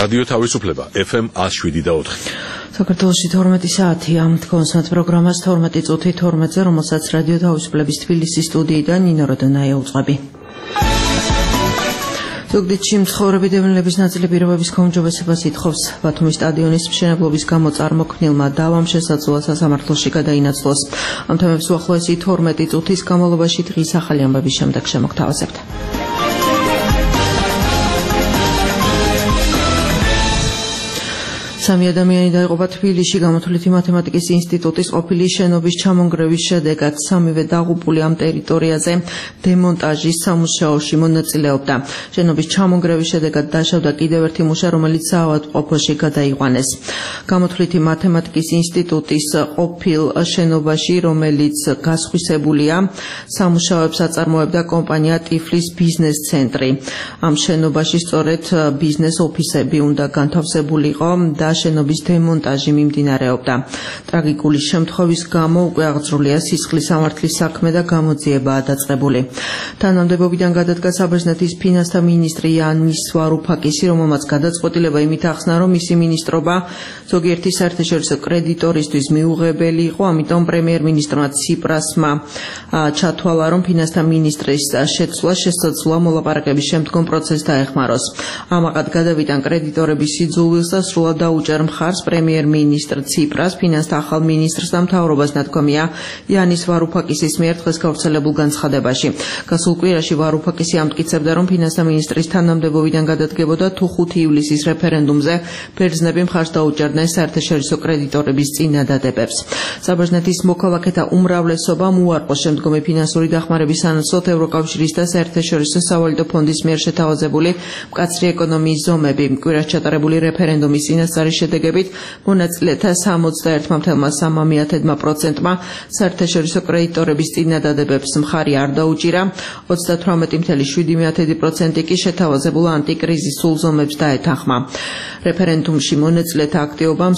რადიო თავისუფლება FM 107.4. საქართველოში 12 საათი ამ კონსერტ პროგრამას 12 წუთი 12-ზე, რომელსაც რადიო თავისუფლების თბილისის სტუდიიდან ნინო როდონაია უძღვები. ზუგდიდში მცხოვრები დევნილების ნაწილი პირობების გაუმჯობესებას ითხოვს. ბათუმის სტადიონის მშენებლობის გამო წარმოქმნილმა დავამ შესაძლოა სასამართლოში გადაინაცვლოს. ამ თემებს უახლოესი 12 წუთის განმავლობაში დღის ახალი ამბების შემდეგ შემოგთავაზებთ. სამი ადამიანი დაიღუპა თბილისში გამოთვლითი მათემატიკის ინსტიტუტის ყოფილი შენობის ჩამონგრევის შედეგად. სამივე დაღუპული ამ ტერიტორიაზე დემონტაჟის სამუშაოში მონაწილეობდა. შენობის ჩამონგრევის შედეგად დაშავდა კიდევ ერთი მუშა, რომელიც საავადმყოფოში გადაიყვანეს. გამოთვლითი მათემატიკის ინსტიტუტის ყოფილ შენობაში, რომელიც გასხვისებულია, სამუშაოებს აწარმოებდა კომპანია ტიფლის ბიზნეს ცენტრი. ამ შენობაში სწორედ ბიზნეს ოფისები უნდა განთავსებულიყო და შენობის დემონტაჟი მიმდინარეობდა. ტრაგიკული შემთხვევის გამო უკვე აღძრულია სისხლის სამართლის საქმე და გამოძიებაა დაწყებული. თანამდებობიდან გადადგა საბერძნეთის ფინანსთა მინისტრი იანის ვარუფაკისი, რომელმაც გადაწყვეტილება იმით ახსნა, რომ მისი მინისტრობა ზოგიერთი საერთაშორისო კრედიტორისთვის მიუღებელი იყო, ამიტომ პრემიერ-მინისტრმა ციპრასმა ჩათვალა, რომ ფინანსთა მინისტრის შეცვლა შესაძლოა მოლაპარაკების შემდგომ პროცესს დაეხმაროს. ამაყად გადავიდან კრედიტორების სიძულვილს და სრულად უჭერ მხარს პრემიერ-მინისტრ ციპრას, ფინანსთა ახალ მინისტრს და მთავრობას ნათქვამია იანის ვარუფაკისის მიერ დღეს გავრცელებულ განცხადებაში. გასულ კვირაში ვარუფაკისი ამტკიცებდა, რომ ფინანსთა მინისტრის თანამდებობიდან გადადგებოდა თუ 5 ივლისის რეფერენდუმზე ბერძნები მხარს დაუჭერდნენ საერთაშორისო კრედიტორების წინადადებებს. საბერძნეთის მოქალაქეთა უმრავლესობამ უარყო შემდგომი ფინანსური დახმარების სანაცვლოდ ევროკავშირის და საერთაშორისო სავალუტო ფონდის მიერ შეთავაზებული მკაცრი ეკონომიის ზომები. კვირას ჩატარებული რეფერენდუმის წინასწარი შედეგებით მონაწილეთა 61,3%-მა საერთაშორისო კრედიტორების წინადადებებს მხარი არ დაუჭირა, 38,7% კი შეთავაზებულ ანტიკრიზისულ ზომებს დაეთანხმა. რეფერენდუმში მონაწილეთა აქტივობამ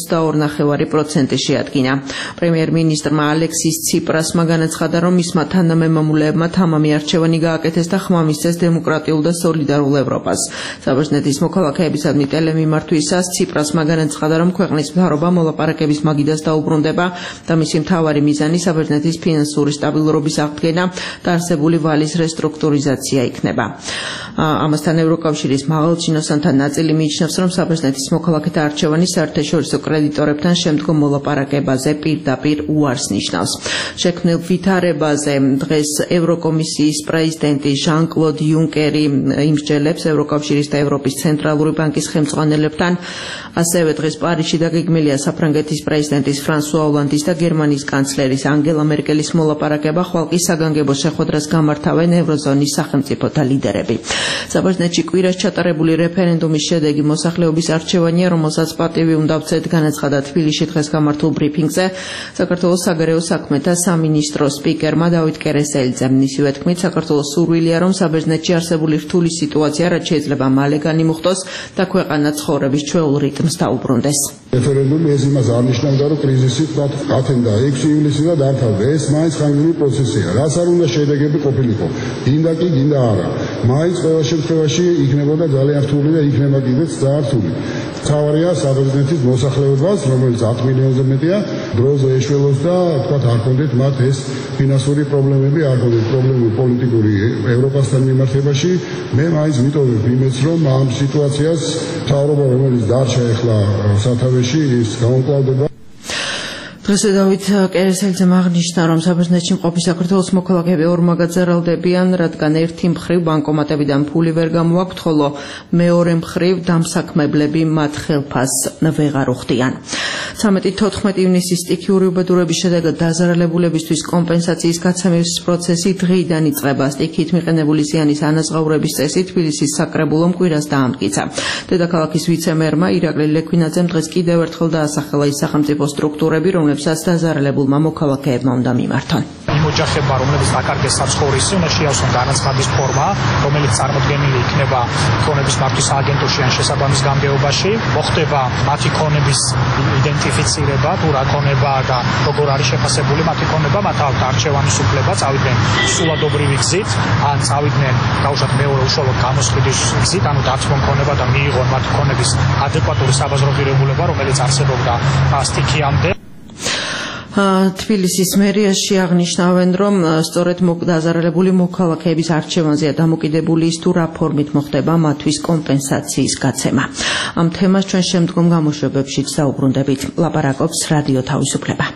62,9% შეადგინა. პრემიერ-მინისტრმა ალექსის ციპრასმა განაცხადა, რომ მისმა თანამემამულეებმა თამამი არჩევანი გააკეთეს და ხმა მისცეს დემოკრატიულ და სოლიდარულ ევროპას. საბერძნეთის მოქალაქეებისადმი ტელემიმართვისას ციპრასმა განაცხადა, რომ ქვეყნის მთავრობა მოლაპარაკების მაგიდას დაუბრუნდება და მისი მთავარი მიზანი საბერძნეთის ფინანსური სტაბილურობის აღდგენა და არსებული ვალის რესტრუქტურიზაცია იქნება. ამასთან ევროკავშირის მაღალჩინოსანთა ნაწილი მიიჩნევს, რომ საბერძნეთის მოქალაქეთა არჩევანი საერთაშორისო კრედიტორებთან შემდგომ მოლაპარაკებაზე პირდაპირ უარს ნიშნავს. შექმნილ ვითარებაზე დღეს ევროკომისიის პრეზიდენტი ჟან-კლოდ იუნკერი იმსჯელებს ევროკავშირის და ევროპის ცენტრალური ბანკის ხელმძღვანელებთან. ასევე დღეს პარიზში დაგეგმილია საფრანგეთის პრეზიდენტის ფრანსუა ოლანდის და გერმანიის კანცლერის ანგელა მერკელის მოლაპარაკება, ხვალ კი საგანგებო შეხვედრას გამართავენ ევროზონის სახელმწიფოთა ლიდერები. საბერძნეთში კვირას ჩატარებული რეფერენდუმის შედეგი მოსახლეობის არჩევანია, რომელსაც პატივი უნდა ვცეთ, განაცხადა თბილისში დღეს გამართულ ბრიფინგზე საქართველოს საგარეო საქმეთა სამინისტრო სპიკერმა დავით კერესელიძემ. მისივე თქმით, საქართველოს სურვილია, რომ საბერძნეთში არსებული რთული სიტუაცია რაც შეიძლება მალე განიმუხტოს და ქვეყანა ცხოვრების ჩვეულ რიტმს დაუბრუნდეს. რეფერენდუმი ეს იმას არ ნიშნავდა, რომ კრიზისი ათენდა 6 ივლისიდან დამთავრდა. ეს მაინც ხანგრძლივი პროცესია. რაც არ უნდა შედეგები ყოფილიყო. გინდა კი, გინდა არა. მაინც ყველა შემთხვევაში იქნებოდა ძალიან რთული და იქნება კიდეც ძალიან რთული. თავარია საბერძნეთის მოსახლეობას, რომელიც 10 მილიონზე მეტია, დროზე ეშველოს და თქვათ არ კონდეთ მათ ეს ფინანსური პრობლემები, არ კონდეთ პრობლემები პოლიტიკური ევროპასთან მიმართებაში. მე მაინც მიტოვებ იმედს, რომ ამ სიტუაციას მთავრობა, რომელიც დარჩა ეხლა სათავეში, ის გაუმკლავდება. დღეს დავით კერესელიძემ აღნიშნა, რომ საბერძნეთში მყოფი საქართველოს მოქალაქეები ორმაგ აძარალდებიან, რადგან ერთი მხრივ ბანკომატებიდან ფული ვერ გამოაქვთ, ხოლო მეორე მხრივ დამსაქმებლები მათ ხელფას ვეღარ უხდიან. 13-14 ივნისის სტიქიური უბედურების შედეგად დაზარალებულებისთვის კომპენსაციის გაცემის პროცესი დღეიდან იწყება. სტიქიით მიყენებული ზიანის ანაზღაურების წესი თბილისის საკრებულომ კვირას დაამტკიცა. დედაქალაქის ვიცე-მერმა ირაკლი ლექვინაძემ დღეს კიდევ ერთხელ დაასახელა ის სახელმწიფო სტრუქტურები, რომლებსაც დაზარალებულმა მოქალაქეებმა უნდა მიმართონ. ოჯახებმა, რომლებიც დაკარგეს საცხოვრისი, უნდა შეავსონ განაცხადის ფორმა, რომელიც წარმოდგენილი იქნება ქონების მართვის აგენტურში ან შესაბამის გამგეობაში. მოხდება მათი ქონების იდენტიფიცირება, თუ რა ქონებაა და როგორ არის შეფასებული მათი ქონება, მათ აქვთ არჩევანის უფლება, წავიდნენ სულადობრივი გზით, ან წავიდნენ დაუშვათ მეორე უშუალოდ გამოსყიდის გზით, ანუ დათმონ ქონება და მიიღონ მათი ქონების ადეკვატური საბაზრო ღირებულება, რომელიც არსებობდა სტიქიამდე. თბილისის მერიაში აღნიშნავენ, რომ სწორედ დაზარალებული მოქალაქეების არჩევანზეა დამოკიდებული ის, თუ რა ფორმით მოხდება მათთვის კომპენსაციის გაცემა. ამ თემას ჩვენ შემდგომ გამოშვებებშიც საუბრუნდებით. ლაპარაკობს რადიო თავისუფლება.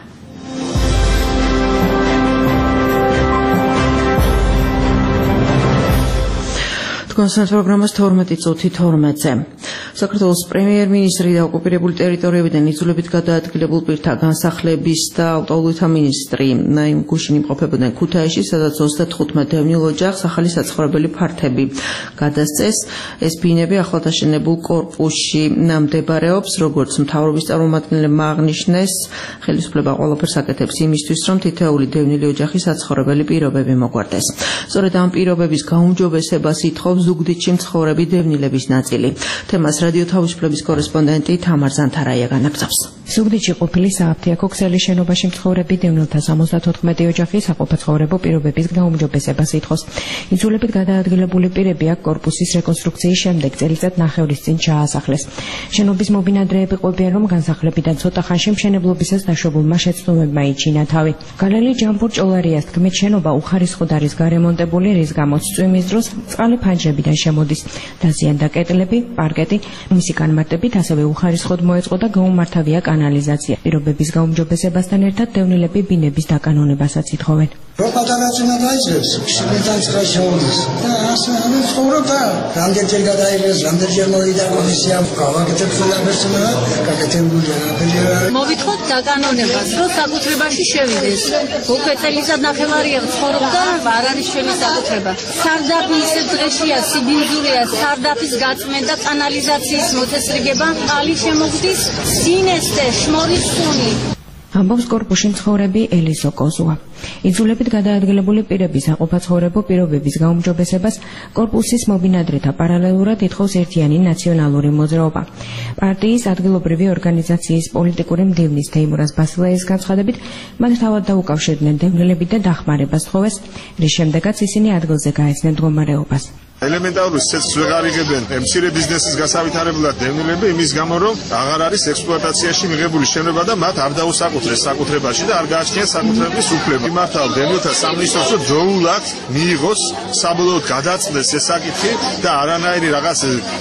კონსერვატ პროგრამას 12:12-ზე. საქართველოს პრემიერ-მინისტრი და ოკუპირებული ტერიტორიებიდან იძულებით გადაადგილებულ პირთა განსახლების და ავტოულთა მინისტრი ნაიმ გუშინი იმყოფებოდნენ ქუთაისში, სადაც 35 დევნილ ოჯახს ახალი საცხოვრებელი ფართები გადასცეს. ეს ბინები ახლადაშენებულ კორპუსში მდებარეობს, როგორც მთავრობის წარმომადგენლებმა აღნიშნეს, ხელისუფლება ყველაფერს აკეთებს იმისთვის, რომ თითოეული დევნილი ოჯახის საცხოვრებელი პირობები მოგვარდეს. სწორედ ამ პირობების გაუმჯობესებას ითხოვს ზუგდიდში მცხოვრები დევნილების ნაწილი. თემას რადიო თავისუფლების კორესპონდენტი თამარ ზანთარაია განაგზავს. ზუგდიდში ყოფილი სააფთიაქო ქსელის შენობაში მცხოვრები დევნილთა 74 ოჯახის საყოფაცხოვრებო პირობების გაუმჯობესებას ითხოვს. იძულებით გადაადგილებული პირები აქ კორპუსის რეკონსტრუქციის შემდეგ წელიწად ნახევრის წინ ჩაასახლეს. შენობის მობინადრეები ყვებიან, რომ განსახლებიდან ცოტა ხანში მშენებლობისას დაშვებულმა შეცდომებმა იჩინა თავი. გალელი ჯამბურ ჭოლარიას თქმით, შენობა უხარისხოდ არის გარემონტებული, რის გამოც წვიმის დროს წყალი ფანჯრებიდან შემოდის. დაზიანდა კედლები, პარკეტი, მისი განმარტებით ასევე უხარისხოდ მოეწყო და გაუმართავია კანალიზაცია. პირობების გაუმჯობესებასთან ერთად დევნილები ბინების დაკანონებასაც ითხოვენ. რომ პატარაძინა დაიწყებს, შეგეთან ცხრა შეუდის. და ასე ამის ცხოვრობდა. რამდენჯერ გადაიღეს, რამდენჯერ მოვიდა კომისია, გავაკეთეთ ყველაფერს და გაკეთებულია რა. მოვითხოთ დაკანონებას, რომ საკუთრებაში შევიდეს. უკვე წელიწად ნახევარია ცხოვრობდა, არ არის ჩვენი საკუთრება. სარდაფი ისე დღეშია, სიბინძურია, სარდაფის გაწმენდა, კანალიზაციის მოწესრიგება, წყალი შემოგდის, სინესტე, შმორის სუნი. ამბობს კორპუსში მცხოვრები ელისო კოზუა. იძულებით გადაადგილებული პირების საყოფაცხოვრებო პირობების გაუმჯობესებას კორპუსის მობინადრეთა პარალელურად ითხოვს ერთიანი ნაციონალური მოძრაობა. პარტიის ადგილობრივი ორგანიზაციის პოლიტიკური მდივნის თეიმურაზ ბასილაის განცხადებით, მათ თავად დაუკავშირდნენ დევნილები და დახმარებას თხოვეს, რის შემდეგაც ისინი ადგილზე გაეცნენ მდგომარეობას. ელემენტარული სეცს ვეღარ იღებენ მცირე ბიზნესის გასავითარებლად დევნილები იმის გამო, რომ აღარ არის ექსპლუატაციაში მიღებული შენობა და მათ არ დაუსაკუთრეს საკუთრებაში და არ გააჩნიათ საკუთრების უფლება. იმართავ დევნილთა სამინისტროს, რომ დროულად მიიღოს, საბოლოოდ გადაწყვეტეს ეს საკითხი და არანაირი რაღაც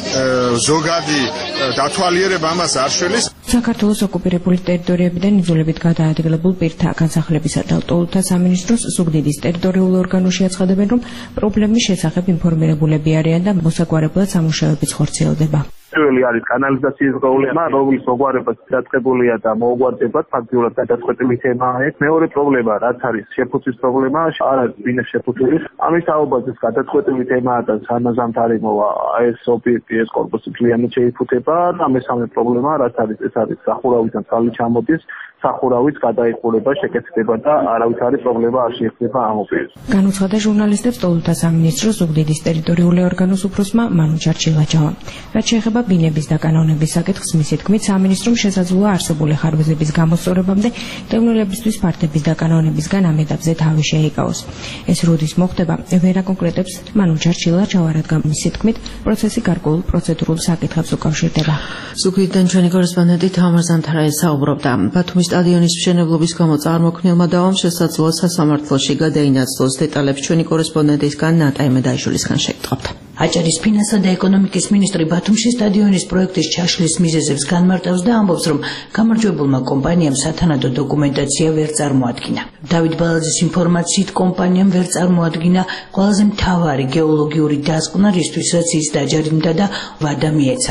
ზოგადი დათვალიერება ამას არ შველის. საქართველოს ოკუპირებული ტერიტორიებიდან იძულებით გადაადგილებულ პირთა განსახლებისა და ავტოულთა სამინისტროს ზუგდიდის ტერიტორიულ ორგანოში აცხადებენ, რომ პრობლემის შესახებ ინფორმირებულები არიან და მოსაგვარებლად სამუშაოებიც ხორციელდება. პირველი არის კანალიზაციის პრობლემა, რომლის მოგვარება დაწყებულია და მოგვარდება ფაქტიურად გადაწყვეტილი თემაა. მეორე პრობლემა, რაც არის შეფუცის პრობლემა, არ არის ბინების შეფუცები. ამის აუბაზის გადაწყვეტილი თემაა და სანაზამთ არის მოვა ეს ობიექტი, ეს კორპუსი მთლიანად შეიფუთება და მესამე პრობლემა, რაც არის ეს არის სახურავიდან წყალი ჩამოდის, სახურავით გადაიყურება, შეკეთდება და არავითარი პრობლემა არ შეიხდება ამ ობიექტს. განუცხადა ჟურნალისტებს ტოლთა სამინისტროს ზუგდიდის ტერიტორიული ორგანოს უფროსმა მანუ ჩარჩილაჯავა. რაც შეეხება ბინების დაკანონების საკითხს, მისი თქმით, სამინისტრომ შესაძლოა არსებული ხარვეზების გამოსწორებამდე დევნილებისთვის ფართების დაკანონებისგან ამ ეტაპზე თავი შეიკავოს. ეს როდის მოხდება, ვერ აკონკრეტებს მანუ ჩარჩილაჯავა, რადგან მისი თქმით, პროცესი გარკვეულ პროცედურულ საკითხებს უკავშირდება. ზუგდიდიდან ჩვენი კორესპონდენტი თამარ ზანთარაია საუბრობდა. ბათუმის სტადიონის მშენებლობის გამო წარმოქმნილმა დავამ შესაძლოა სასამართლოში გადაინაცვლოს. დეტალებს ჩვენი კორესპონდენტისგან ნატაი მედაიშვილისგან შეგტყობთ. აჭარის ფინანსთა და ეკონომიკის მინისტრი ბათუმში სტადიონის პროექტის ჩაშლის მიზეზებს განმარტავს და ამბობს, რომ გამარჯვებულმა კომპანიამ სათანადო დოკუმენტაცია ვერ წარმოადგინა. დავით ბალაძის ინფორმაციით, კომპანიამ ვერ წარმოადგინა ყველაზე მთავარი გეოლოგიური დასკვნა, რისთვისაც ის დაჯერიმდა და ვადა მიეცა.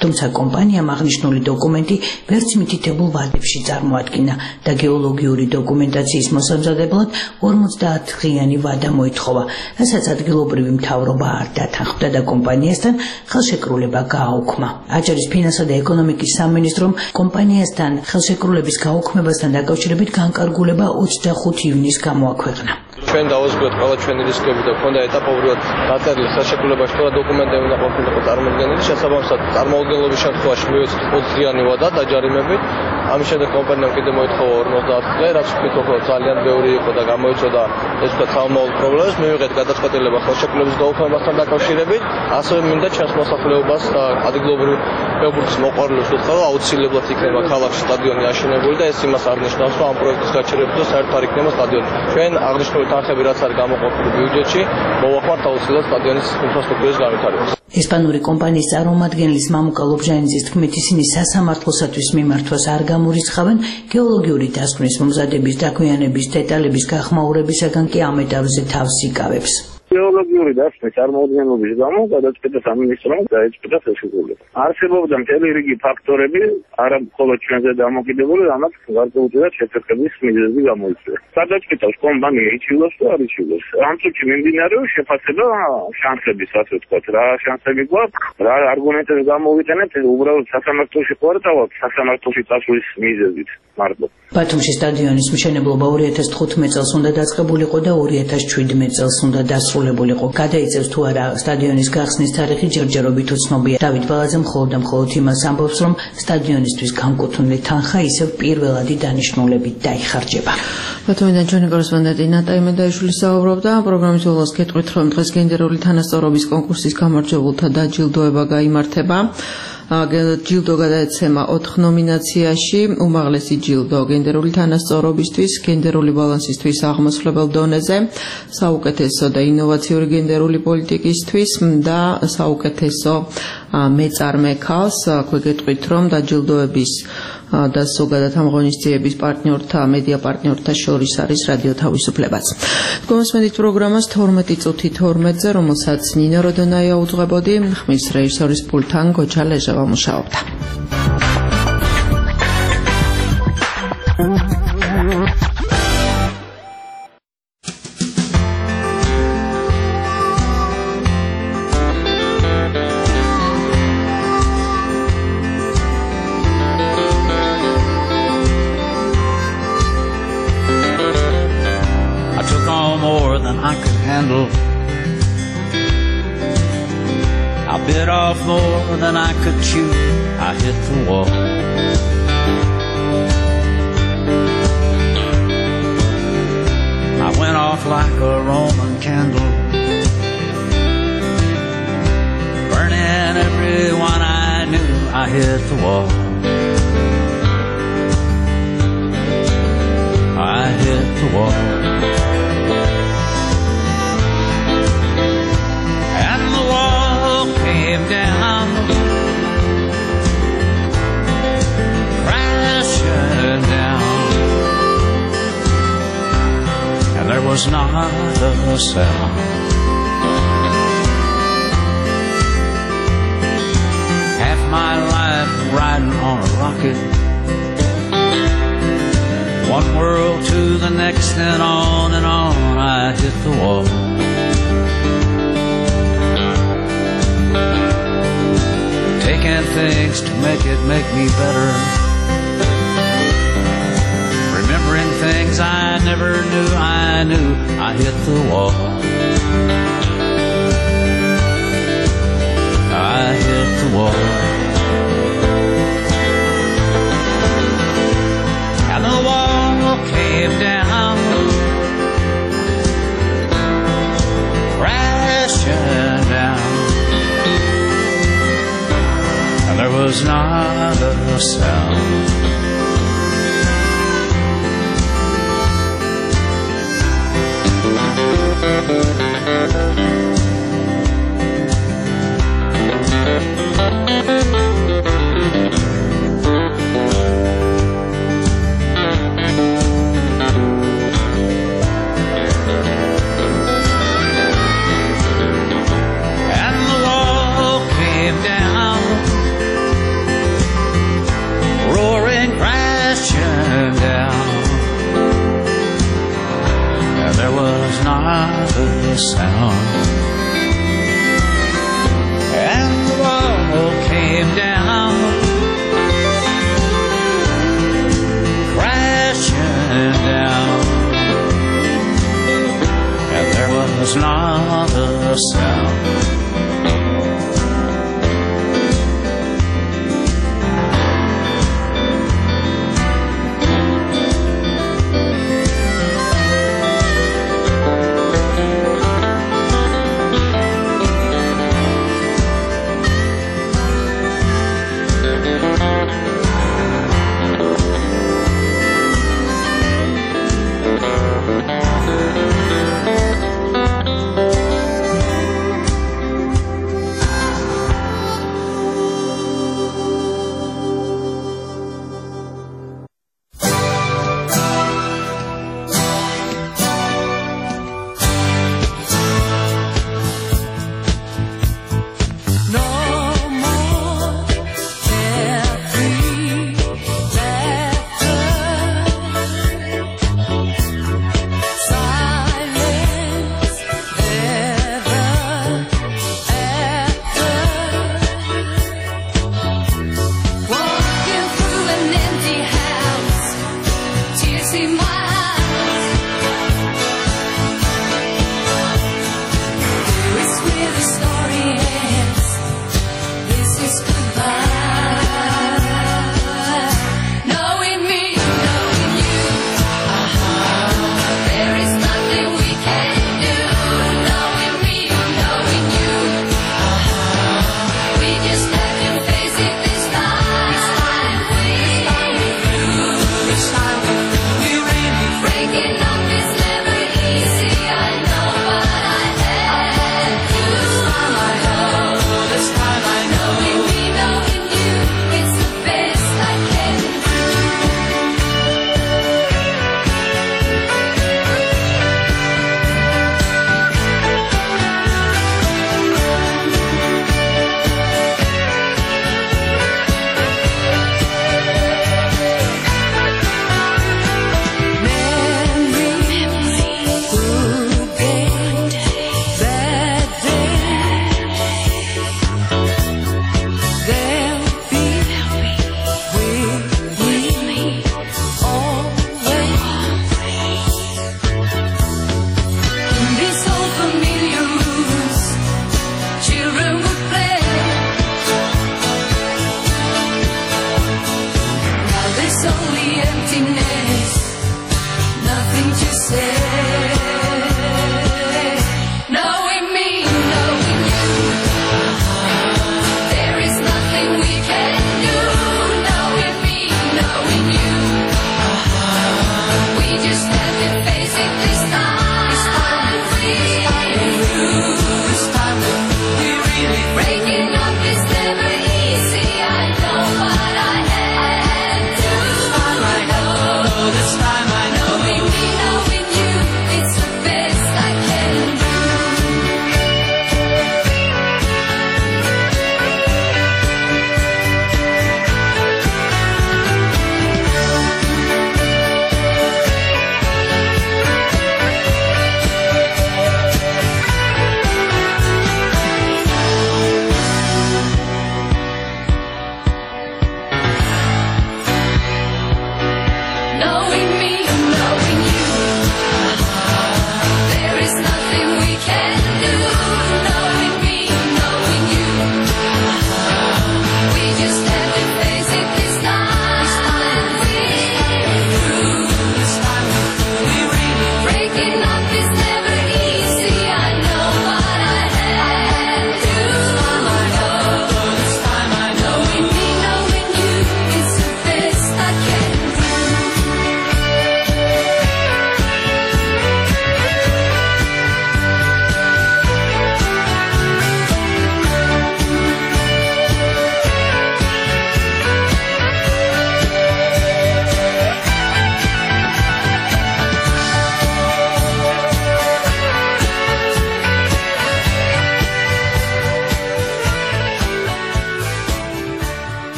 თუმცა კომპანიამ აღნიშნული დოკუმენტი ვერც მითითებულ ვადებში წარმოადგინა და გეოლოგიური დოკუმენტაციის მოსამზადებლად 50 დღიანი ვადა მოითხოვა, რასაც ადგილობრივი მთავრობა არ დათანხმდა და კომპანიასთან ხელშეკრულება გააუქმა. აჭარის ფინანსა და ეკონომიკის სამინისტრომ კომპანიასთან ხელშეკრულების გაუქმებასთან დაკავშირებით განკარგულება 25 ივნისს გამოაქვეყნა. ჩვენ დავაზღვიოთ ყველა ჩვენი რისკები და ქონდა ეტაპობრივად დაწერილი ხელშეკრულებაში ყველა დოკუმენტები უნდა ყოფილიყო წარმოდგენილი, შესაბამისად წარმოუდგენლობის შემთხვევაში მივეცეთ 20 დღიანი ვადა დაჯარიმებით. ამის შემდეგ კომპანიამ კიდევ მოითხოვა 50 დღე, რაც ვფიქრობ, რომ ძალიან ბევრი იყო და გამოიწვია ეს ვთქვათ სამომავლო პრობლემებს. მივიღეთ გადაწყვეტილება ხელშეკრულების გაუქმებასთან დაკავშირებით, ასევე მინდა ჩვენს მოსახლეობას და ადგილობრივ ფეხბურთის მოყვარულებს ვუთხრა, რომ აუცილებლად იქნება ქალაქში სტადიონი აშენებული და ეს იმას არ ნიშნავს, რომ ამ პროექტის გაჩერებისას საერთოდ არ იქნება სტადიონი. ჩვენ აღნიშნული თანხები რაც არის გამოყოფილი ბიუჯეტში, მოვახმართ აუცილებლად სტადიონის ინფრასტრუქტურის განვითარებას. ესპანური კომპანიის წარმომადგენლის მამუკა ლობჟანიძის თქმით, ისინი სასამართლოსათვის მიმართვას არ გამორიცხავენ, გეოლოგიური დასკვნის მომზადების დაგვიანების დეტალების გახმაურებისაგან კი ამ ეტაპზე თავს იკავებს. გეოლოგიური დასკვნის წარმოუდგენლობის გამო გადაწყვეტა სამინისტრომ დაეწყვეტა ხელშეკრულება. არსებობდა მთელი რიგი ფაქტორები, არა მხოლოდ ჩვენზე დამოკიდებული, რამაც გარკვეულწილად შეფერხების მიზეზი გამოიწვია. გადაწყვეტავს კომპანია იჩივლოს თუ არ იჩივლოს. ამ წუთში მიმდინარეობს შეფასება შანსების, ასე ვთქვათ, რა შანსები გვაქვს, რა არგუმენტებს გამოვიტანებთ, უბრალოდ სასამართლოში ყურთავთ, სასამართლოში წასვლის მიზეზით მარტო. ბათუმში სტადიონის მშენებლობა 2015 წელს უნდა დაწყებულიყო და 2017 წელს უნდა დასრულებულიყო. გადაიწევს თუ არა სტადიონის გახსნის თარიღი ჯერჯერობით უცნობია. დავით ბალაძე მხოლოდ იმას ამბობს, რომ სტადიონისთვის განკუთვნილი თანხა ისევ პირველადი დანიშნულებით დაიხარჯება. ბათუმიდან ჩვენი კორესპონდენტი ნატა იმედაიშვილი საუბრობდა. პროგრამის ბოლოს გეტყვით, რომ დღეს გენდერული თანასწორობის კონკურსის გამარჯვებულთა დაჯილდოება გაიმართება. ჯილდო გადაეცემა 4 ნომინაციაში. უმაღლესი ჯილდო გენდერული თანასწორობისთვის, გენდერული ბალანსისთვის აღმასვლებელ დონეზე, საუკეთესო და ინოვაციური გენდერული პოლიტიკისთვის და საუკეთესო მეწარმე ქალს. აქვე გეტყვით, რომ დაჯილდოების და ზოგადად ამ ღონისძიების პარტნიორთა, მედია პარტნიორთა შორის არის რადიო თავისუფლებაც. გომოსმენით პროგრამას 12 წუთი 12-ზე, რომელსაც ნინო როდონაია უძღვებოდი, ხმის რეჟისორის პულტთან გოჩა ლეჟევა მუშაობდა. I bit off more than I could chew. I hit the wall. I went off like a Roman candle, burning everyone I knew. I hit the wall. I hit the wall. Came down, crashing down, and there was not a sound. Half my life riding on a rocket, one world to the next and on I hit the wall. Taking things to make me better, remembering things I never knew I hit the wall. I hit the wall. And the wall came down, crashing down, and there was not a sound. And the wall came down, there was not a sound. And the wall came down, crashing down, and there was not a sound.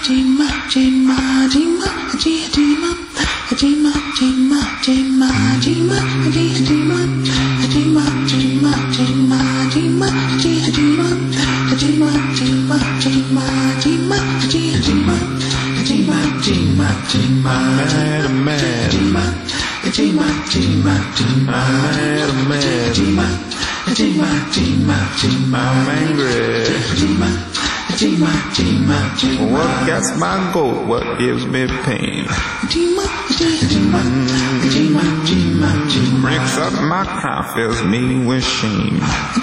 I'm angry. What gets my goat? What gives me pain? Breaks up my crown, fills me with shame.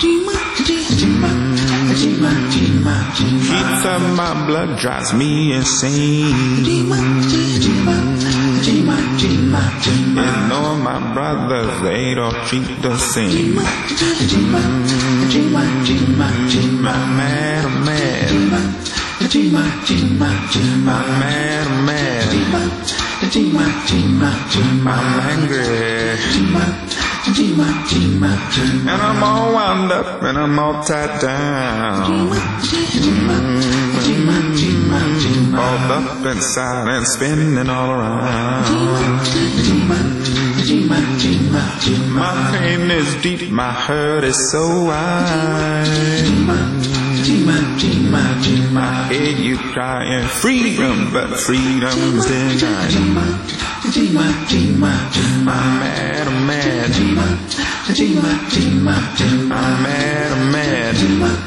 Heats up my blood, drives me insane. You know my brothers, they don't treat the same. I'm mad, I'm mad. I'm mad, I'm mad. I'm angry. And I'm all wound up and I'm all tied down. Balled up inside and spinning all around. My pain is deep, my hurt is so wide. I hear you crying freedom, but freedom's denied. I'm mad, I'm mad. I'm mad, I'm mad.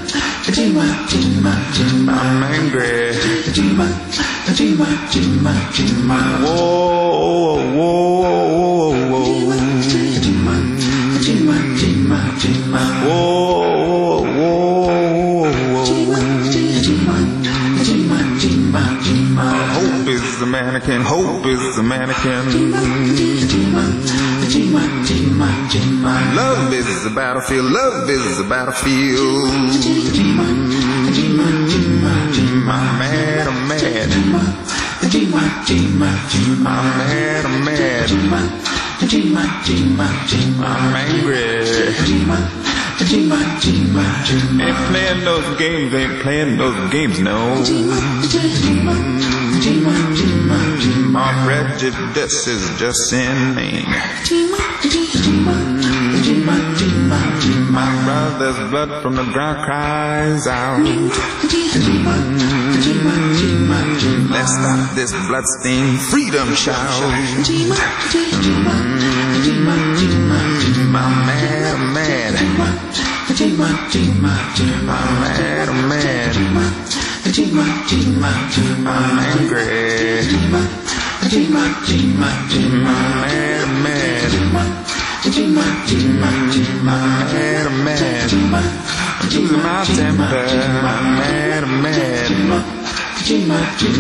I'm angry. Whoa, whoa, whoa, whoa. Hope is the mannequin, hope is the mannequin. Love is the battlefield, love is the battlefield. I'm mad, I'm mad. I'm mad, I'm mad. I'm angry. Ain't playing those games, ain't playing those games, no. My prejudice is just inane. My brother's blood from the ground cries out. Let's stop this bloodstained freedom shout. I'm mad, I'm mad. I'm mad, I'm mad. I'm angry. I'm mad, I'm mad. I'm mad, I'm mad. I'm losing my temper. I'm mad, I'm mad. I'm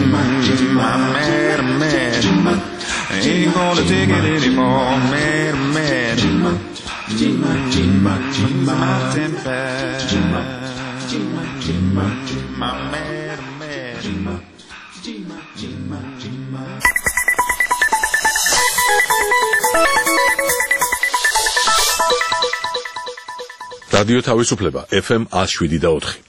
mad, I'm mad. I ain't gonna take it anymore. I'm mad, I'm mad. I'm losing my temper. I'm mad, I'm mad. რადიო თავისუფლება FM 107.4.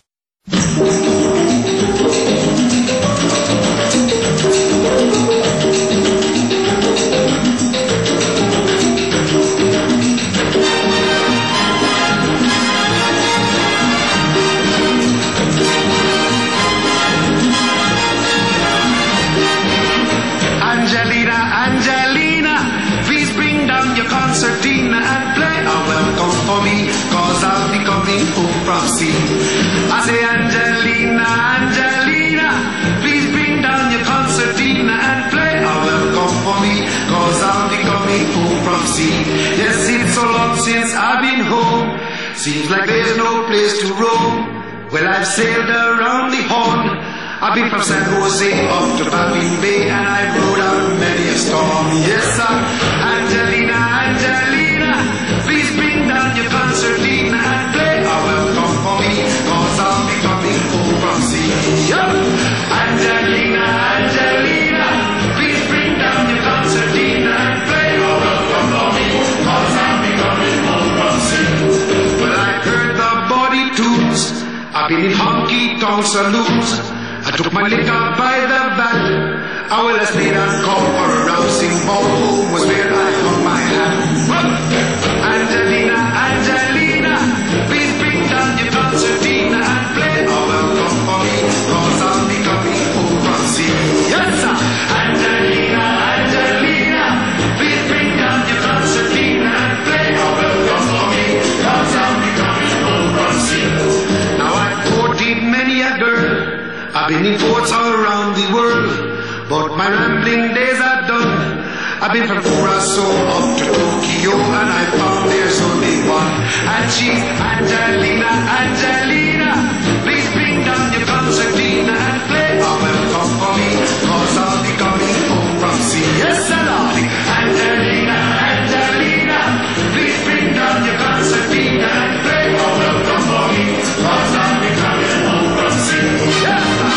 I say, Angelina, Angelina, please bring down your concertina and play a welcome for me, cause I'll be coming home from sea. Yes, it's so long since I've been home, seems like there's no place to roam. Well, I've sailed around the Horn, I've been from San Jose up to Baffin Bay, and I've rode out many a storm. Yes, sir, Angelina, Angelina, please bring down your concertina and play a welcome for me, cause I'll be coming home from sea. Yup! Angelina, Angelina, please bring down your concertina and play a welcome for me, cause I'll be coming home from sea. Well, I've heard the body tunes, I've been in honky-tonk saloons, took my liquor by the bat. I will have stayed and come for a rousing ball. Home was where I hung my hat. Angelina, Angelina, please bring down your concertina and play a welcome for me, cause I'll be coming home from sea. Yes, sir. Angelina, Angelina, please bring down your concertina and play a welcome for me, cause I'll be coming home from sea. Now I've courted many a girl, I've been in ports all around the world, but my rambling days are done. I've been from Curacao up to Tokyo, and I found there's only one, and she's Angelina, Angelina. Please bring down your concertina and play a welcome for me, cause I'll be coming home from sea. Yes, sir, darling. Angelina, Angelina, please bring down your concertina and play a welcome for me, cause I'll be coming home from sea. Yes, sir.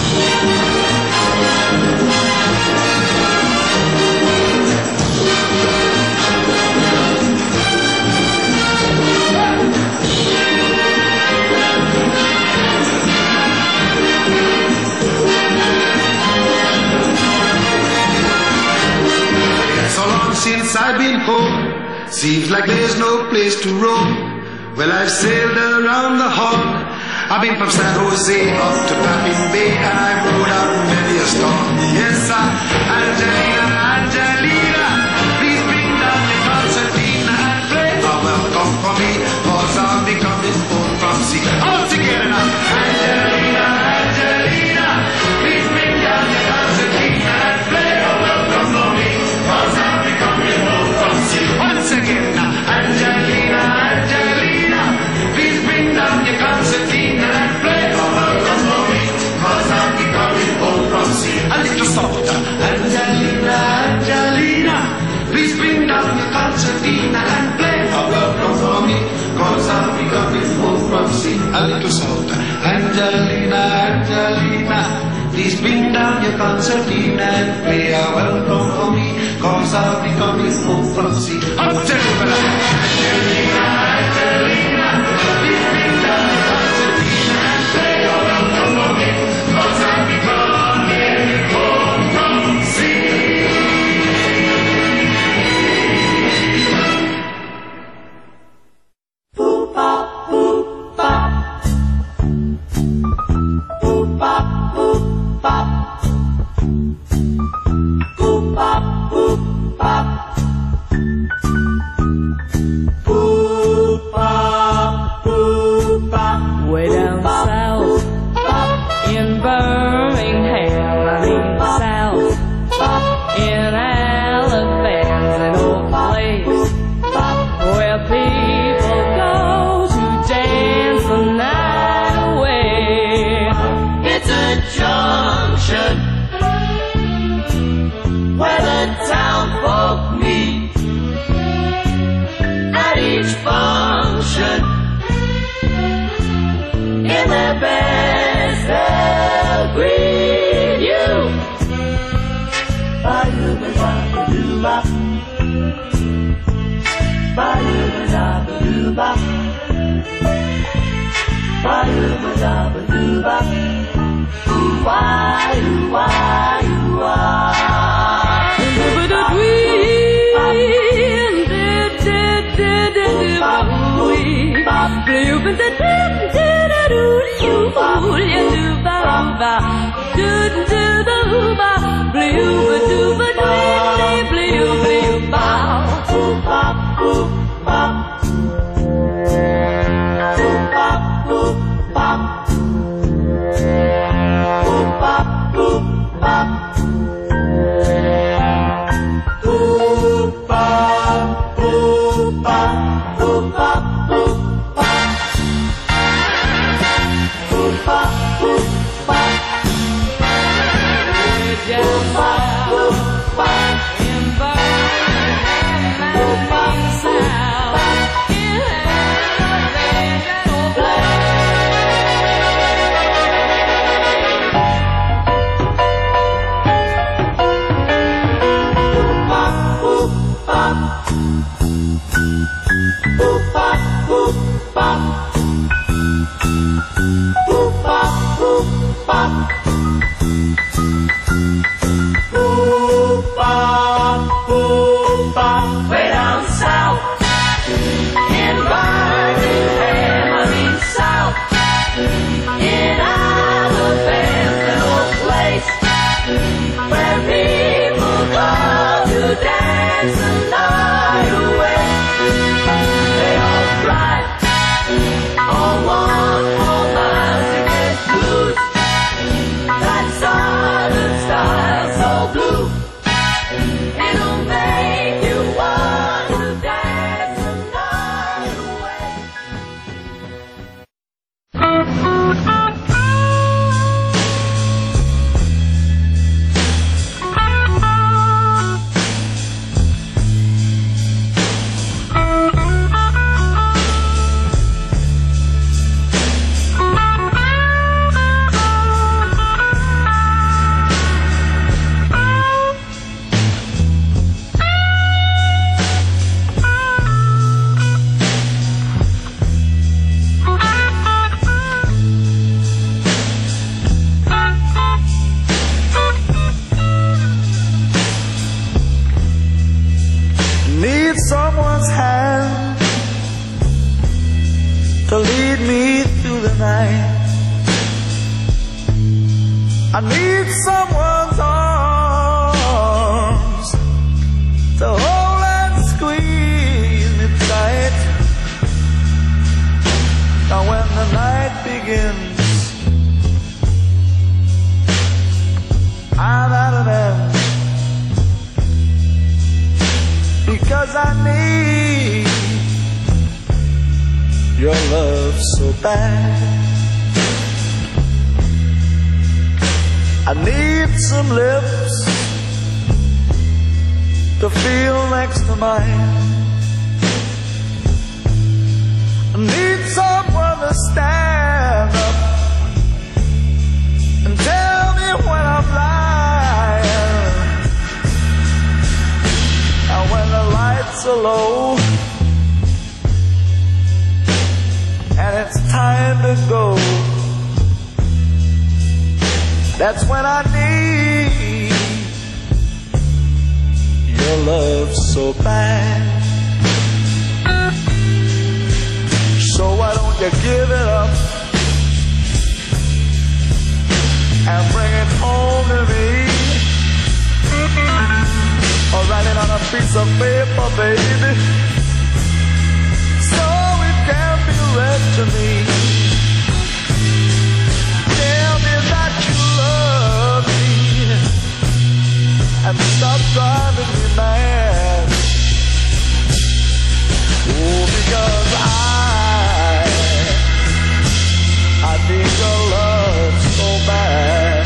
Since I've been home, seems like there's no place to roam. Well, I've sailed around the hog. I've been from San Jose up to Baffin Bay, and I've rode out many a storm. Yes, sir. Angelina, Angelina, please bring down your concertina and play a welcome for me, cause I'll be coming home from sea. All together now. Angelina, Angelina, please bring down your concertina and play a welcome for me, cause I'll be coming home from sea. Once again now. Angelina, Angelina, please bring down your concertina and play a welcome for me, cause I'll be coming home from sea. A little softer. Angelina, Angelina, please bring down your concertina and play a welcome for me, cause I'll be coming home from sea. A little softer. Angelina, Angelina, please bring down your concertina and play a welcome for me, cause I'll be coming home from sea. Up to Angelina, Angelina, please bring down your concertina and play a welcome for me, cause I'll be coming home from sea. Boop, bop, boop, bop. Boop, bop, boop, bop. Boop, bop, boop, bop. Boop, bop, boop, bop. Way down south, in Birmingham, I mean south, in Alabama's an old place where people go to dance the night away. It's a junction where the town folk meet. At each function, in their best they'll greet you. Ba-doo-ba-da-ba-doo-ba, ba-doo-ba-da-ba-doo-ba, ba-doo-ba-da-ba-doo-ba, ooh-wah, ooh-wah, ooh-wah. Down south. dance the night away. They all ride on one more miles to get loose. That silent style so blue, it'll make you want to dance the night away. Need someone's hand to lead me through the night. I need someone's arms to hold and squeeze me tight. Now when the night begins, I'm at an end, because I need your love so bad. I need some lips to feel next to mine. I need someone to stand up and tell me when I'm lying. And when the lights are low and it's time to go, that's when I need your love so bad. So why don't you give it up and bring it home to me, or write it on a piece of paper, baby, so it can be read to me. Tell me that you love me and stop driving me mad. Oh, because I need your love so bad.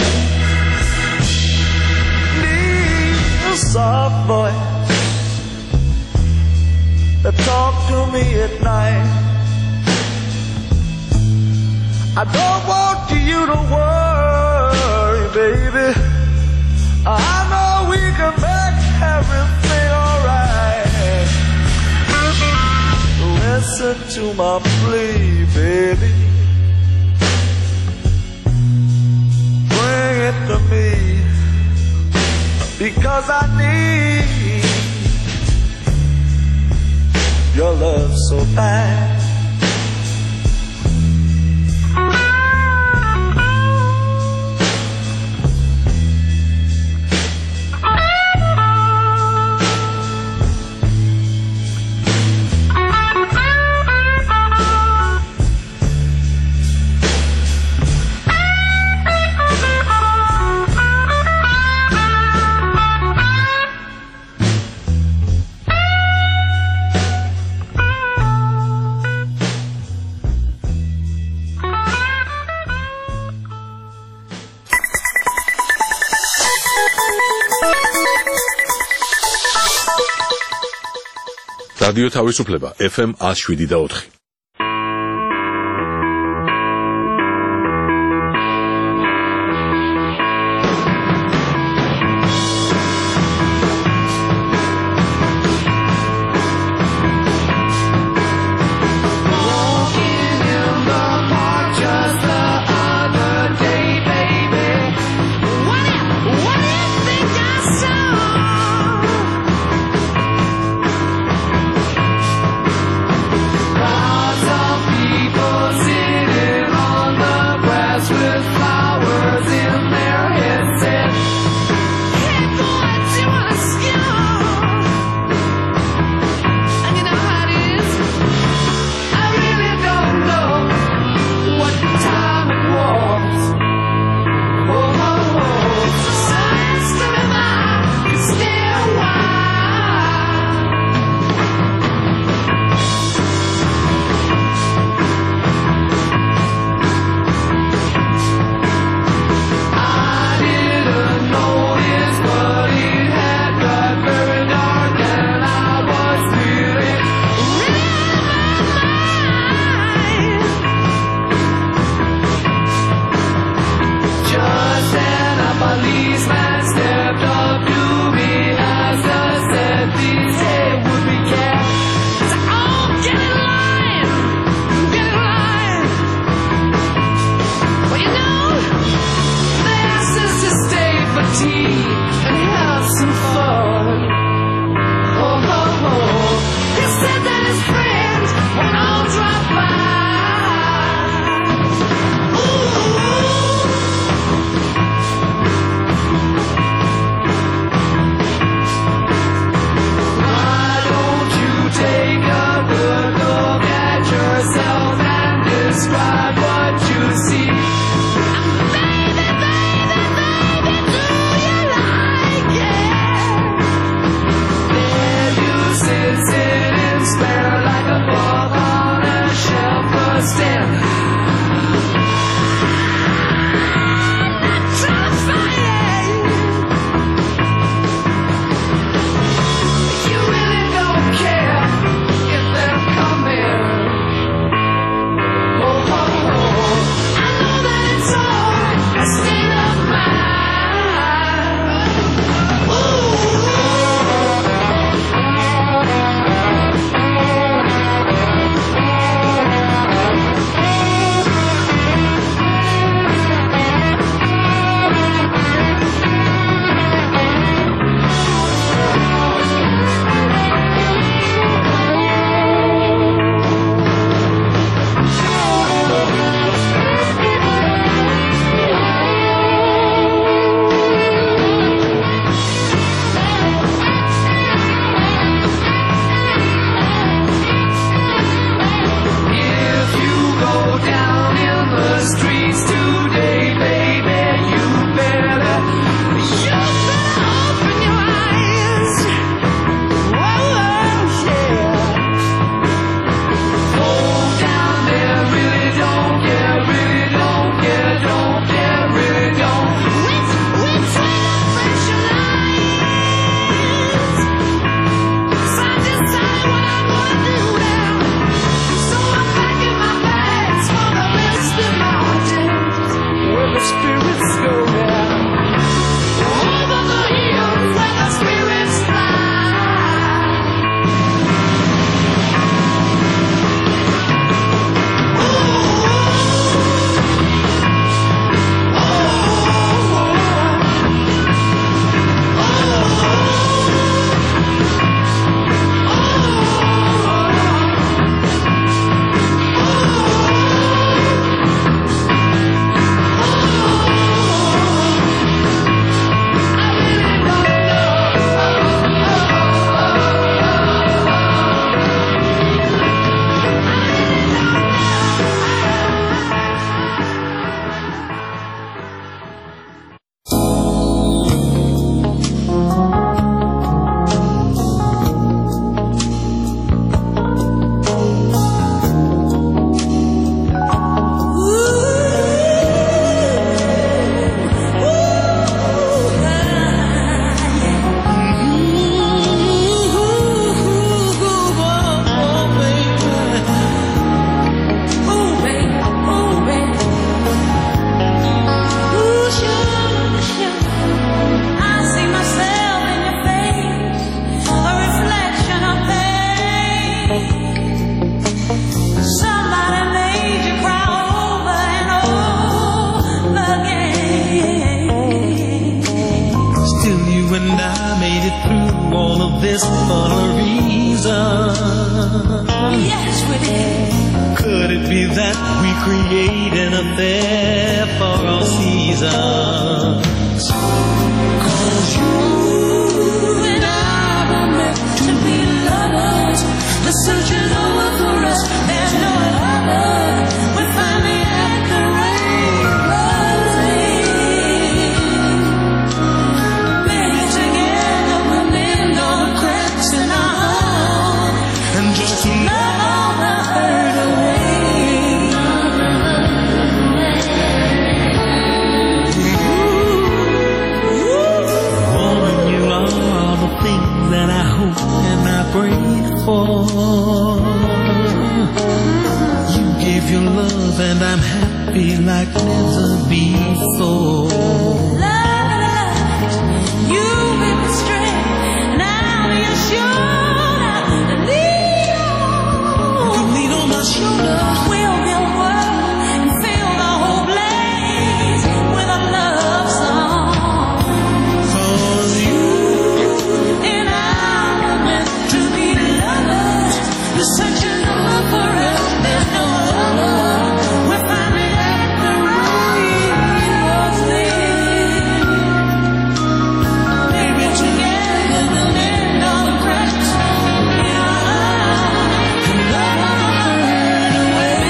Need a soft voice to talk to me at night. I don't want you to worry, baby. I know we can make everything alright. Listen to my plea, baby. Bring it to me, because I need your love so bad. რადიო თავისუფლება FM 107.4. Wow. this for a reason. Yes, we did. Could it be that we create an affair for all seasons? 'Cause you and I were meant to be lovers. The search is over for us. There's no other. We're finally at the rainbow's end. Maybe together we'll mend all the cracks in our heart and just love all the hurt away. Woman, you are all the things that I hope and I pray for. You gave your love and I'm happy like never before. Love, you give me strength and I'll be your shoulder to lean on. You can lean on my shoulder. We'll build a world and fill the whole place with a love song. 'Cause you and I are meant to be lovers. The search is over for us. There's no other. We're finally at the rainbow's end. Maybe together we'll mend all the cracks in our heart and love all the hurt away.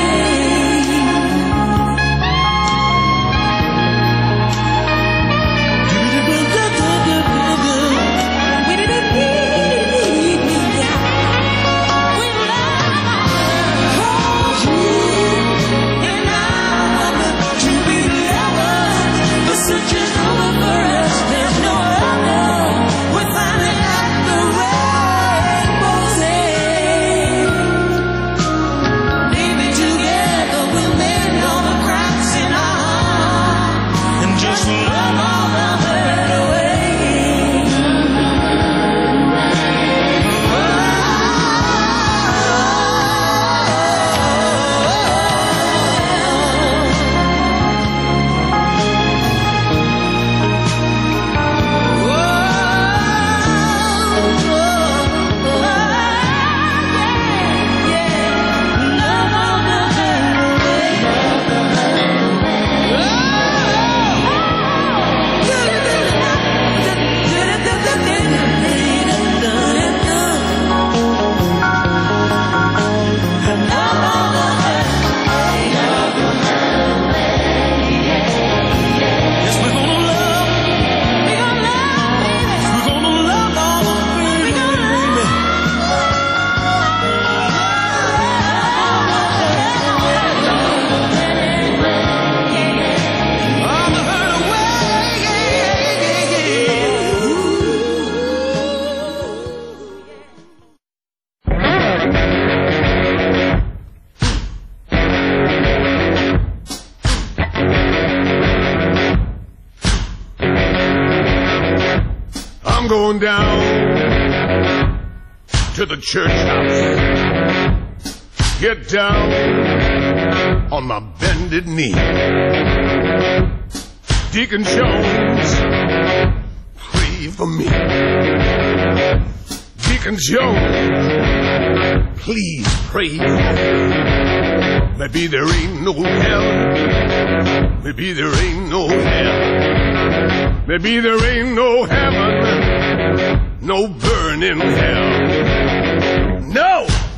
I'm going down to the church house. Get down on my bended knee. Deacon Jones, pray for me. Deacon Jones, please pray for me. Maybe there ain't no hell. Maybe there ain't no hell. Maybe there ain't no heaven. No burning hell. No!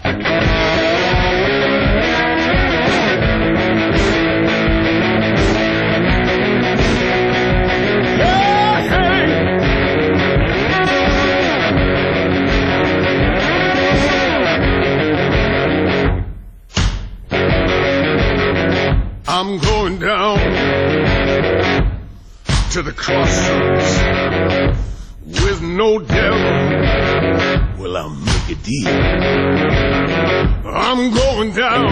I'm going down to the crossroads with no devil. Well, I'll make a deal. I'm going down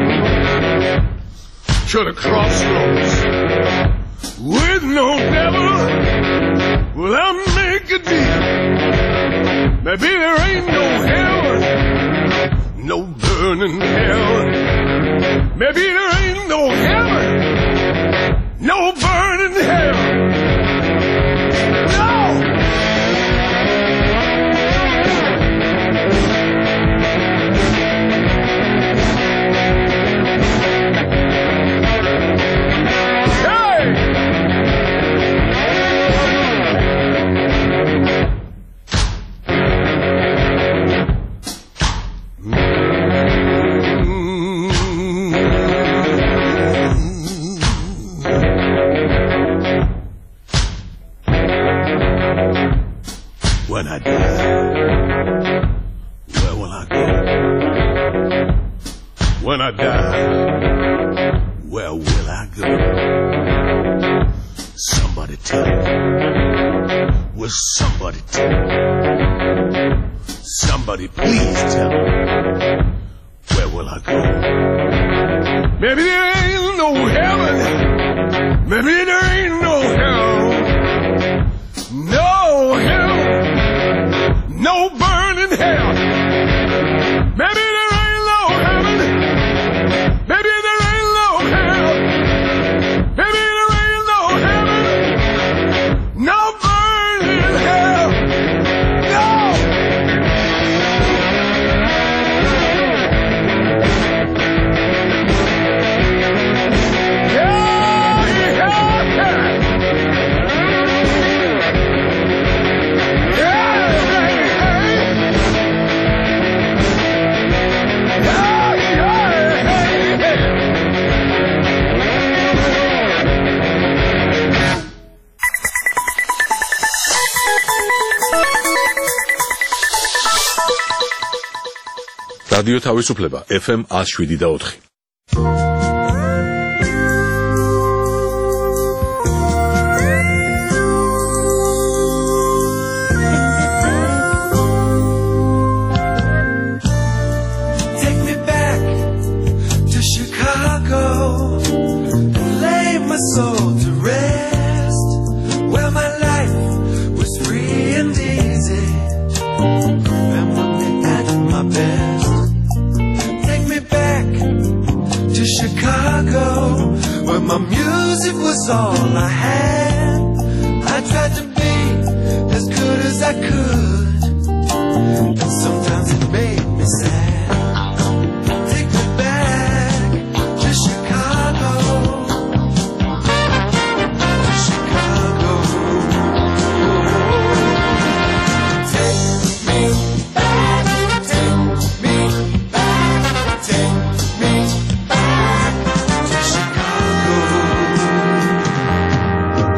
to the crossroads with no devil. Well, I'll make a deal. Maybe there ain't no hell, no burning hell. Maybe there ain't no heaven, no burning hell. No! Where will I go? When I die, where will I go? Somebody tell me. Will somebody tell me? Somebody please tell me. Where will I go? Maybe there ain't no heaven. Maybe there ain't no hell. No hell. No burning hell. Maybe there ain't no heaven. Maybe there ain't no hell. Maybe there ain't no heaven. No burning hell. No. რადიო თავისუფლება FM 107.4. Take me back to Chicago and lay my soul to rest, where my life was free and easy. Remember me at my best. Take me back to Chicago, where my music was all I had. I tried to be as good as I could, and sometimes it made me sad. Take me back to Chicago, to Chicago. Take me back, take me back, take me back to Chicago.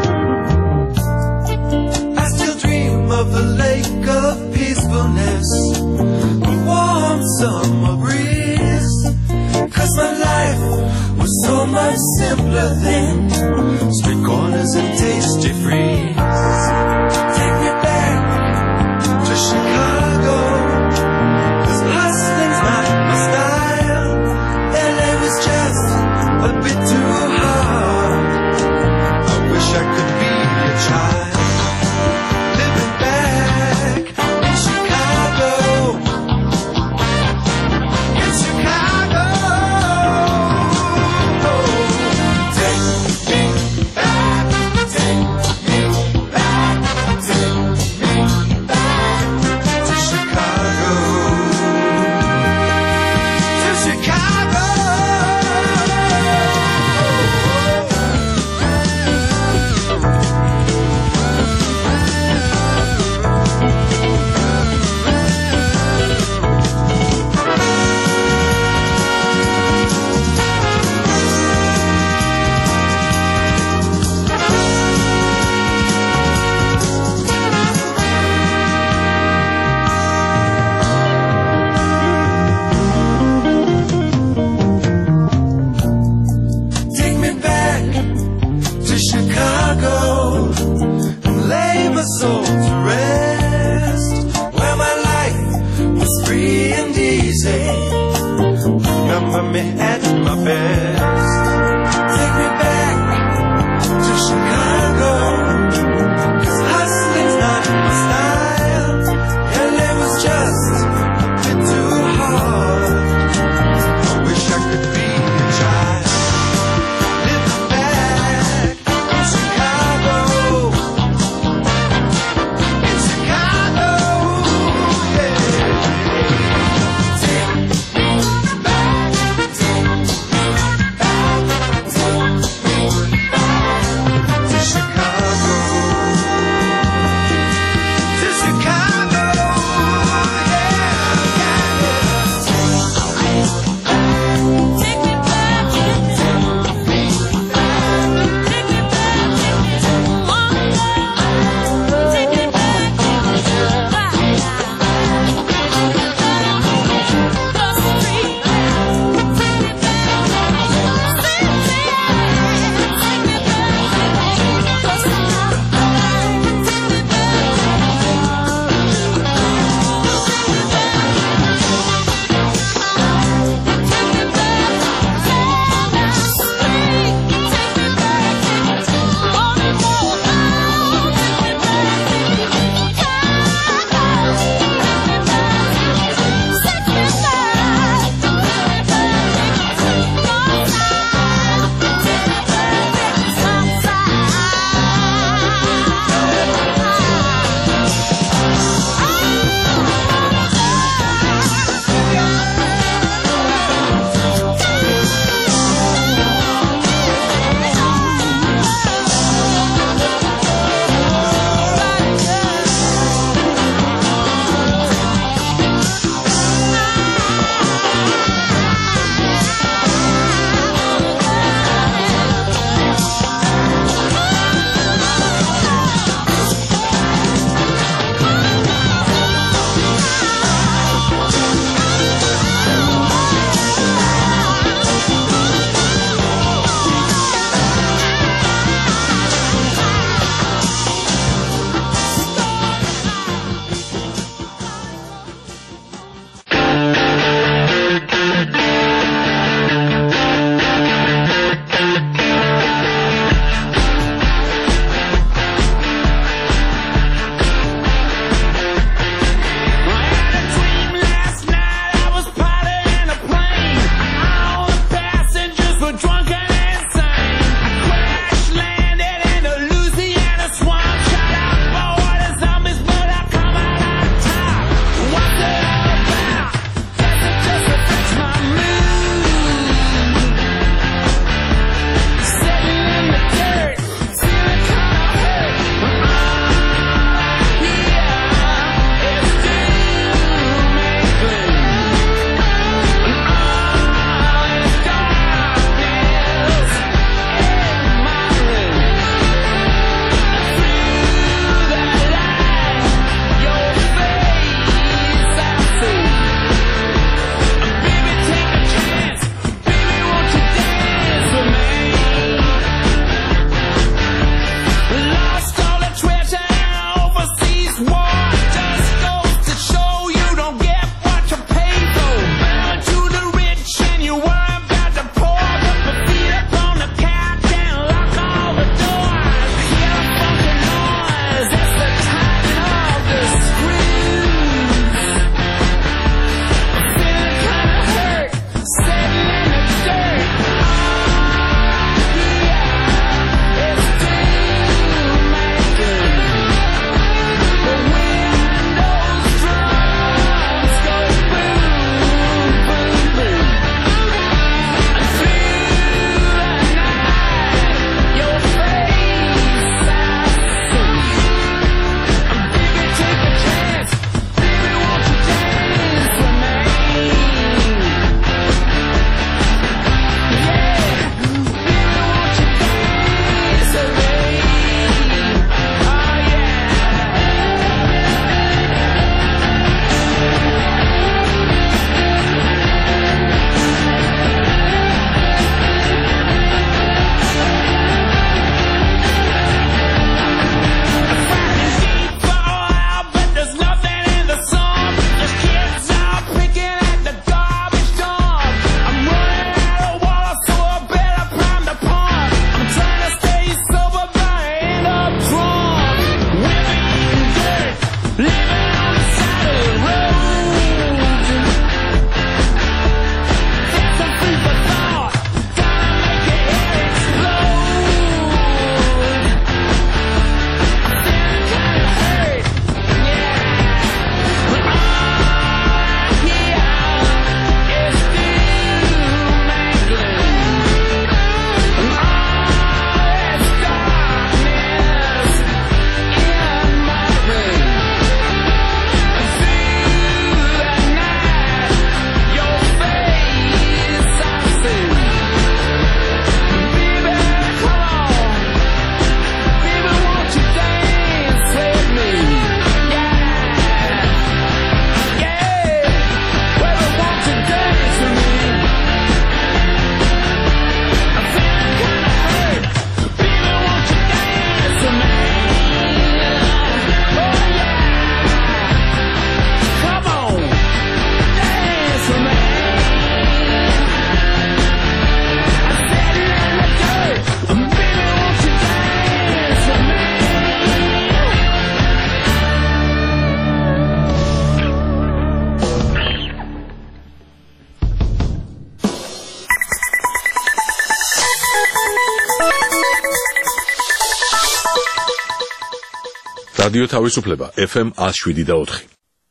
რადიო თავისუფლება FM 107.4.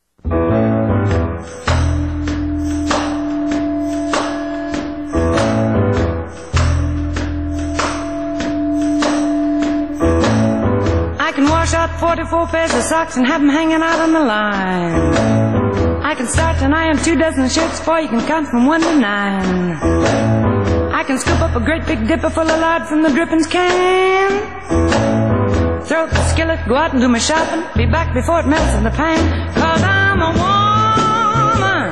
I can wash out 44 pairs of socks and have them hanging out on the line. I can start an iron 2 dozen shirts before you can count from 1 to 9. I can scoop up a great big dipper full of lard from the drippings can. Throw up the skillet, go out and do my shopping. Be back before it melts in the pan. 'Cause I'm a woman.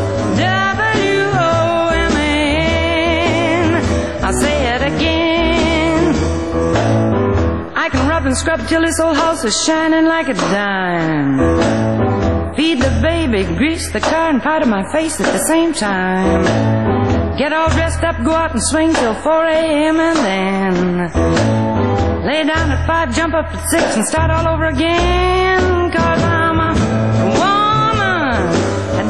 W-O-M-A-N. I'll say it again. I can rub and scrub till this old house is shining like a dime. Feed the baby, grease the car, and powder my face at the same time. Get all dressed up, go out and swing till 4 a.m. and then lay down at 5, jump up at 6, and start all over again. 'Cause I'm a woman, a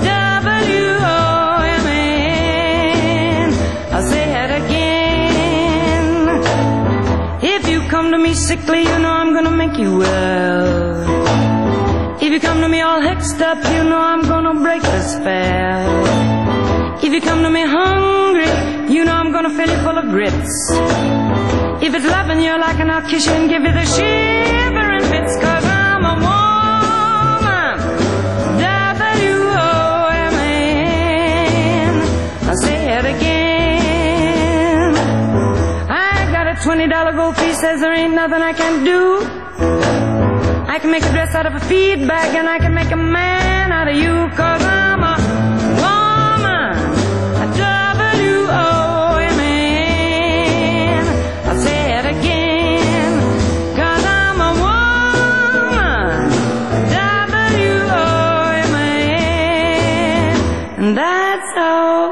W-O-M-A-N. I'll say it again. If you come to me sickly, you know I'm gonna make you well. If you come to me all hexed up, you know I'm gonna break the spell. If you come to me hungry, you know I'm gonna fill you full of grits. If it's loving you like, and I'll kiss you and give you the shivering fits. 'Cause I'm a woman, W-O-M-A-N. I'll say it again. I got a $20 gold piece, says there ain't nothing I can't do. I can make a dress out of a feed bag, and I can make a man out of you. 'Cause I'm a woman, a W-O-M-A-N. I'll say it again. 'Cause I'm a woman, a W-O-M-A-N. And that's all.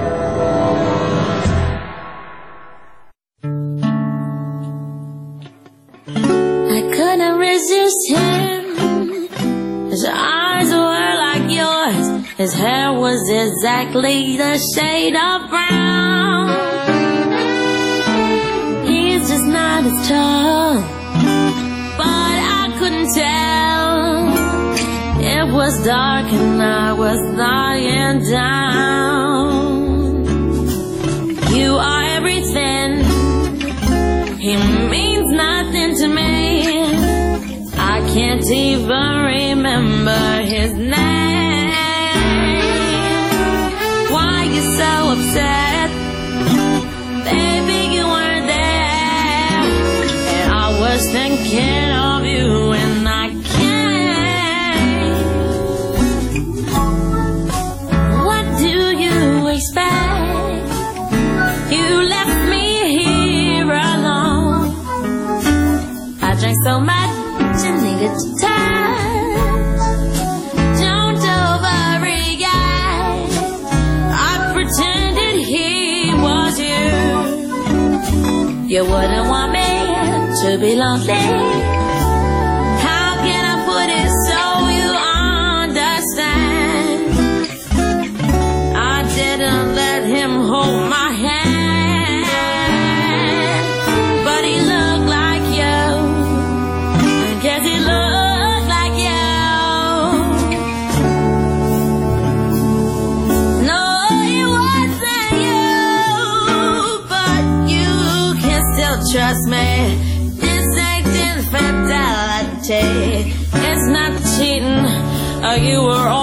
I couldn't resist him. His eyes were like yours. His hair was exactly the shade of brown. He's just not as tall, but I couldn't tell. It was dark and I was lying down. You are everything. He means nothing to me. I can't even remember his name. Why you so upset? Baby, you weren't there. And I was thinking of you when I came. What do you expect? You left me here alone. I drank so much and needed to touch. Don't overreact. I pretended he was you. You wouldn't want me to be lonely. How can I put it so you understand? I didn't let him hold my hand, but he looked like you. Guess he looked like you. No, it wasn't you, but you can still trust me. This ain't infidelity. It's not cheating. You were